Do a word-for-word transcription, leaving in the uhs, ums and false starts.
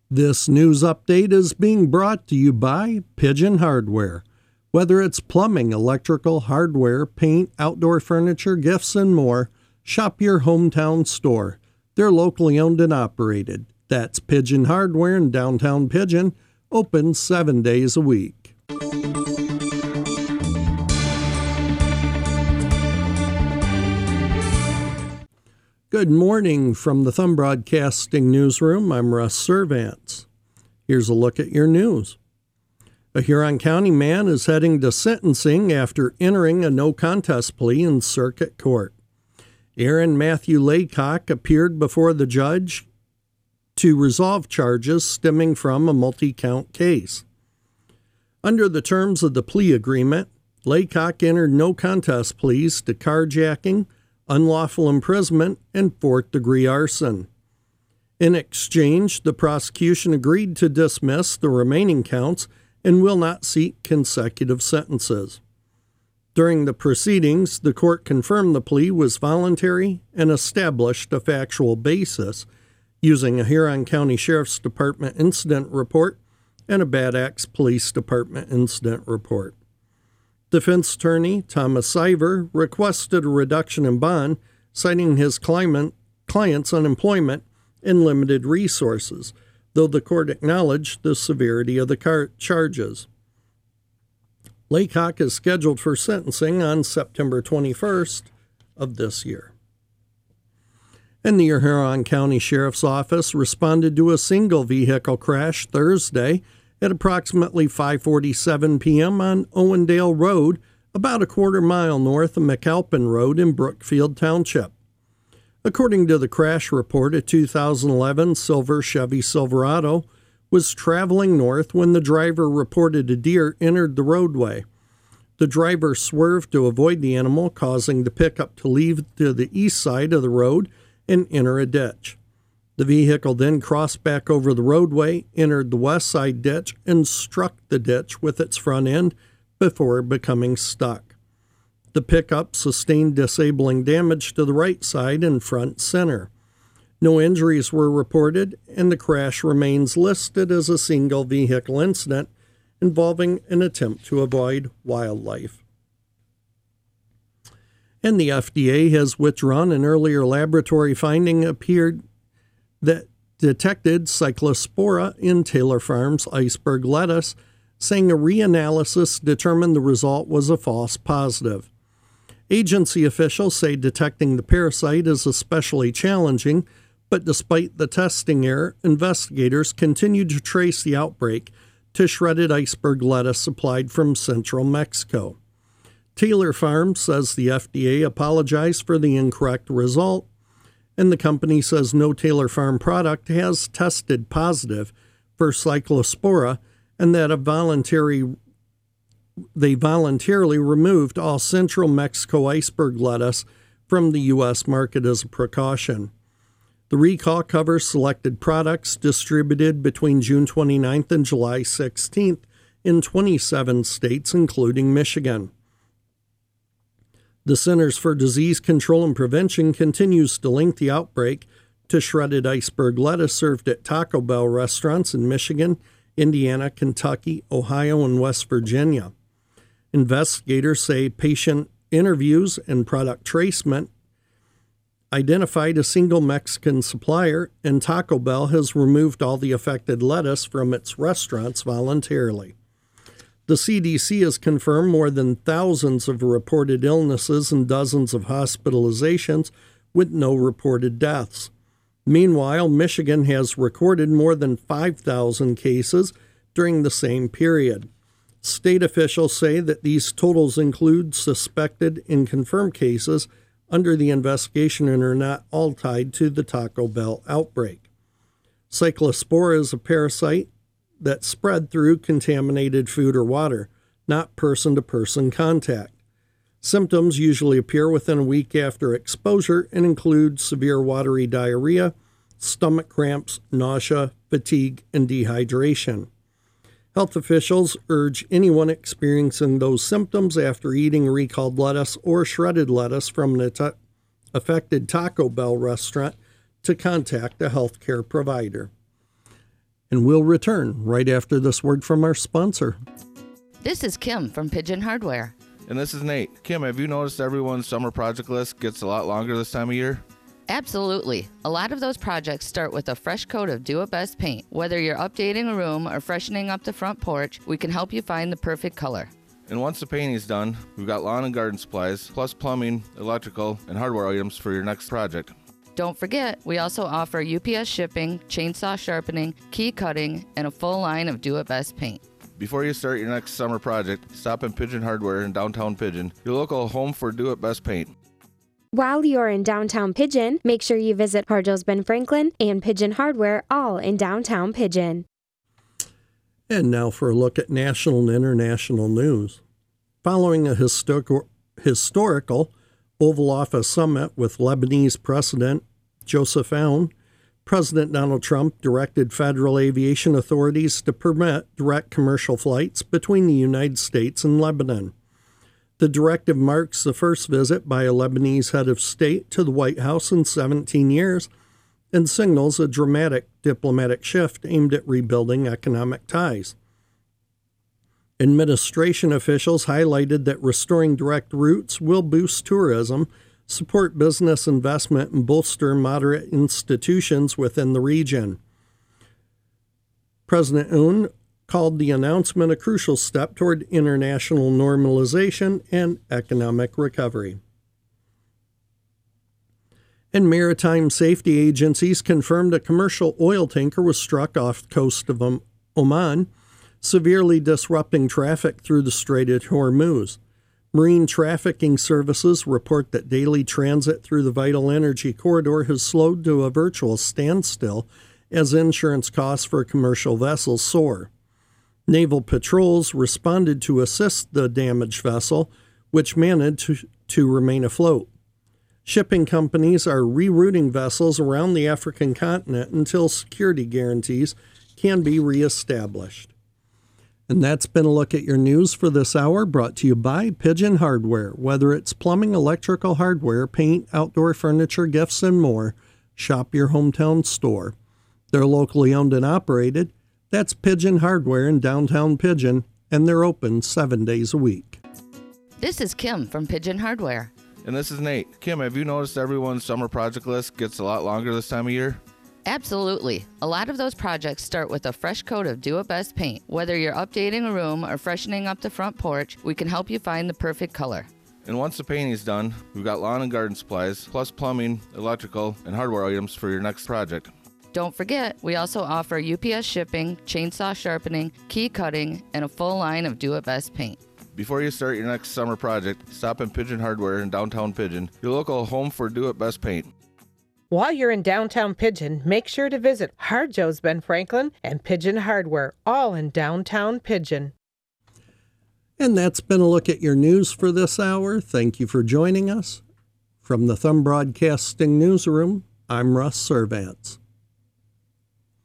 This news update is being brought to you by Pigeon Hardware. Whether it's plumbing, electrical, hardware, paint, outdoor furniture, gifts, and more, shop your hometown store. They're locally owned and operated. That's Pigeon Hardware in downtown Pigeon, open seven days a week. Good morning from the Thumb Broadcasting Newsroom. I'm Russ Servants. Here's a look at your news. A Huron County man is heading to sentencing after entering a no-contest plea in circuit court. Aaron Matthew Laycock appeared before the judge to resolve charges stemming from a multi-count case. Under the terms of the plea agreement, Laycock entered no-contest pleas to carjacking, unlawful imprisonment, and fourth-degree arson. In exchange, the prosecution agreed to dismiss the remaining counts and will not seek consecutive sentences. During the proceedings, the court confirmed the plea was voluntary and established a factual basis using a Huron County Sheriff's Department incident report and a Bad Axe Police Department incident report. Defense attorney Thomas Siver requested a reduction in bond, citing his client, client's unemployment and limited resources, though the court acknowledged the severity of the car- charges. Laycock is scheduled for sentencing on September twenty-first of this year. And the Huron County Sheriff's Office responded to a single vehicle crash Thursday at approximately five forty-seven p.m. on Owendale Road, about a quarter mile north of McAlpin Road in Brookfield Township. According to the crash report, a two thousand eleven silver Chevy Silverado was traveling north when the driver reported a deer entered the roadway. The driver swerved to avoid the animal, causing the pickup to leave to the east side of the road and enter a ditch. The vehicle then crossed back over the roadway, entered the west side ditch, and struck the ditch with its front end before becoming stuck. The pickup sustained disabling damage to the right side and front center. No injuries were reported, and the crash remains listed as a single vehicle incident involving an attempt to avoid wildlife. And the F D A has withdrawn an earlier laboratory finding appeared that detected Cyclospora in Taylor Farms iceberg lettuce, saying a reanalysis determined the result was a false positive. Agency officials say detecting the parasite is especially challenging, but despite the testing error, investigators continued to trace the outbreak to shredded iceberg lettuce supplied from central Mexico. Taylor Farms says the F D A apologized for the incorrect result, and the company says no Taylor Farm product has tested positive for Cyclospora, and that a voluntary they voluntarily removed all central Mexico iceberg lettuce from the U S market as a precaution. The recall covers selected products distributed between June twenty-ninth and July sixteenth in twenty-seven states, including Michigan. The Centers for Disease Control and Prevention continues to link the outbreak to shredded iceberg lettuce served at Taco Bell restaurants in Michigan, Indiana, Kentucky, Ohio, and West Virginia. Investigators say patient interviews and product tracement identified a single Mexican supplier, and Taco Bell has removed all the affected lettuce from its restaurants voluntarily. The C D C has confirmed more than thousands of reported illnesses and dozens of hospitalizations with no reported deaths. Meanwhile, Michigan has recorded more than five thousand cases during the same period. State officials say that these totals include suspected and confirmed cases under the investigation and are not all tied to the Taco Bell outbreak. Cyclospora is a parasite that spread through contaminated food or water, not person-to-person contact. Symptoms usually appear within a week after exposure and include severe watery diarrhea, stomach cramps, nausea, fatigue, and dehydration. Health officials urge anyone experiencing those symptoms after eating recalled lettuce or shredded lettuce from an affected Taco Bell restaurant to contact a healthcare provider. And we'll return right after this word from our sponsor. This is Kim from Pigeon Hardware. And this is Nate. Kim, have you noticed everyone's summer project list gets a lot longer this time of year? Absolutely. A lot of those projects start with a fresh coat of Do It Best paint. Whether you're updating a room or freshening up the front porch, we can help you find the perfect color. And once the painting's done, we've got lawn and garden supplies, plus plumbing, electrical, and hardware items for your next project. Don't forget, we also offer U P S shipping, chainsaw sharpening, key cutting, and a full line of Do It Best paint. Before you start your next summer project, stop in Pigeon Hardware in downtown Pigeon, your local home for Do It Best paint. While you're in downtown Pigeon, make sure you visit Harjo's Ben Franklin and Pigeon Hardware, all in downtown Pigeon. And now for a look at national and international news. Following a histor- historical Oval Office summit with Lebanese President Joseph Aoun, President Donald Trump directed federal aviation authorities to permit direct commercial flights between the United States and Lebanon. The directive marks the first visit by a Lebanese head of state to the White House in seventeen years and signals a dramatic diplomatic shift aimed at rebuilding economic ties. Administration officials highlighted that restoring direct routes will boost tourism, support business investment, and bolster moderate institutions within the region. President Aoun called the announcement a crucial step toward international normalization and economic recovery. And maritime safety agencies confirmed a commercial oil tanker was struck off the coast of Oman, severely disrupting traffic through the Strait of Hormuz. Marine trafficking services report that daily transit through the vital energy corridor has slowed to a virtual standstill as insurance costs for commercial vessels soar. Naval patrols responded to assist the damaged vessel, which managed to, to remain afloat. Shipping companies are rerouting vessels around the African continent until security guarantees can be reestablished. And that's been a look at your news for this hour, brought to you by Pigeon Hardware. Whether it's plumbing, electrical hardware, paint, outdoor furniture, gifts, and more, shop your hometown store. They're locally owned and operated. That's Pigeon Hardware in downtown Pigeon, and they're open seven days a week. This is Kim from Pigeon Hardware. And this is Nate. Kim, have you noticed everyone's summer project list gets a lot longer this time of year? Absolutely. A lot of those projects start with a fresh coat of Do It Best paint. Whether you're updating a room or freshening up the front porch, we can help you find the perfect color. And once the painting's done, we've got lawn and garden supplies, plus plumbing, electrical, and hardware items for your next project. Don't forget, we also offer U P S shipping, chainsaw sharpening, key cutting, and a full line of Do It Best paint. Before you start your next summer project, stop in Pigeon Hardware in downtown Pigeon, your local home for Do It Best paint. While you're in downtown Pigeon, make sure to visit Harjo's Ben Franklin and Pigeon Hardware, all in downtown Pigeon. And that's been a look at your news for this hour. Thank you for joining us. From the Thumb Broadcasting Newsroom, I'm Russ Servants.